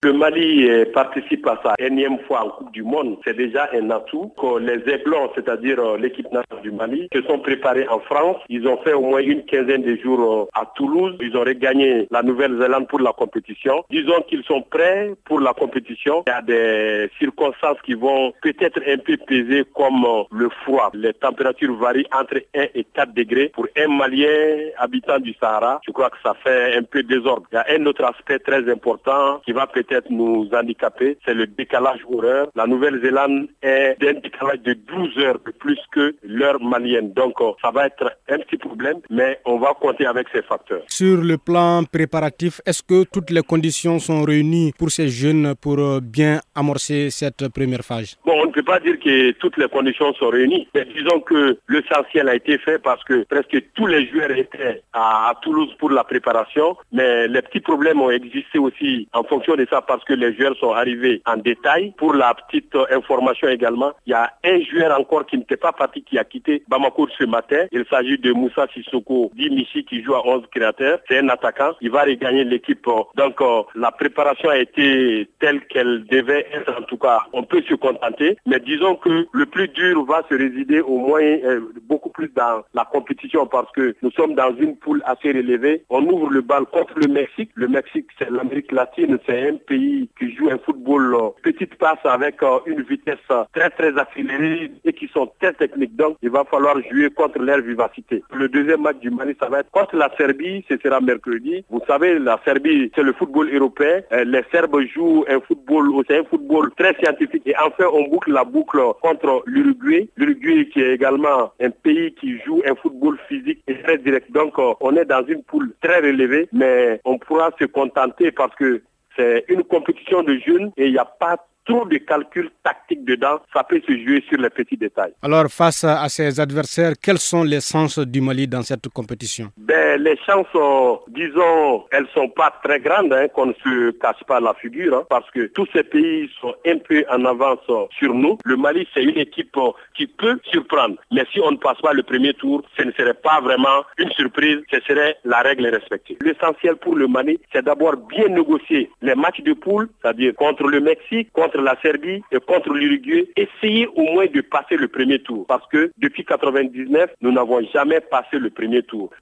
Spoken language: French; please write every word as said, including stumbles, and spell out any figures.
Le Mali euh, participe à sa énième fois en Coupe du Monde. C'est déjà un atout que les Aiglons, c'est-à-dire euh, l'équipe nationale du Mali, se sont préparés en France. Ils ont fait au moins une quinzaine de jours euh, à Toulouse. Ils ont regagné la Nouvelle-Zélande pour la compétition. Disons qu'ils sont prêts pour la compétition. Il y a des circonstances qui vont peut-être un peu peser comme euh, le froid. Les températures varient entre un et quatre degrés. Pour un Malien habitant du Sahara, je crois que ça fait un peu désordre. Il y a un autre aspect très important qui va peut-être nous handicaper, c'est le décalage horaire. La Nouvelle-Zélande est d'un décalage de douze heures de plus que l'heure malienne. Donc ça va être un petit problème, mais on va compter avec ces facteurs. Sur le plan préparatif, est-ce que toutes les conditions sont réunies pour ces jeunes pour bien amorcer cette première phase? Bon, on ne peut pas dire que toutes les conditions sont réunies, mais disons que l'essentiel a été fait parce que presque tous les joueurs étaient à Toulouse pour la préparation, mais les petits problèmes ont existé aussi en fonction de ça parce que les joueurs sont arrivés en détail. Pour la petite information également, il y a un joueur encore qui n'était pas parti, qui a quitté Bamako ce matin. Il s'agit de Moussa Sissoko Dimichi qui joue à onze créateurs. C'est un attaquant. Il va regagner l'équipe. Donc la préparation a été telle qu'elle devait être. En tout cas, on peut se contenter. Mais disons que le plus dur va se résider au moins euh, beaucoup plus dans la compétition parce que nous sommes dans une poule assez relevée. On ouvre le bal contre le Mexique. Le Mexique, c'est l'Amérique latine. C'est un pays qui joue un football euh, petite passe avec euh, une vitesse euh, très très accélérée et qui sont très techniques. Donc il va falloir jouer contre leur vivacité. Le deuxième match du Mali, ça va être contre la Serbie, ce sera mercredi. Vous savez, la Serbie, c'est le football européen. Euh, les Serbes jouent un football, c'est un football très scientifique. Et enfin, on boucle la boucle contre l'Uruguay. L'Uruguay qui est également un pays qui joue un football physique et très direct. Donc euh, on est dans une poule très relevée, mais on pourra se contenter parce que c'est une compétition de jeunes et il n'y a pas trop de calculs tactiques dedans. Ça peut se jouer sur les petits détails. Alors, face à ces adversaires, quelles sont les chances du Mali dans cette compétition? Ben, les chances, euh, disons, elles sont pas très grandes, hein, qu'on ne se cache pas la figure, hein, parce que tous ces pays sont un peu en avance euh, sur nous. Le Mali, c'est une équipe euh, qui peut surprendre. Mais si on ne passe pas le premier tour, ce ne serait pas vraiment une surprise, ce serait la règle respectée. L'essentiel pour le Mali, c'est d'abord bien négocier les matchs de poule, c'est-à-dire contre le Mexique, contre la Serbie et contre l'Uruguay, essayer au moins de passer le premier tour. Parce que depuis quatre-vingt-dix-neuf, nous n'avons jamais passé le premier tour.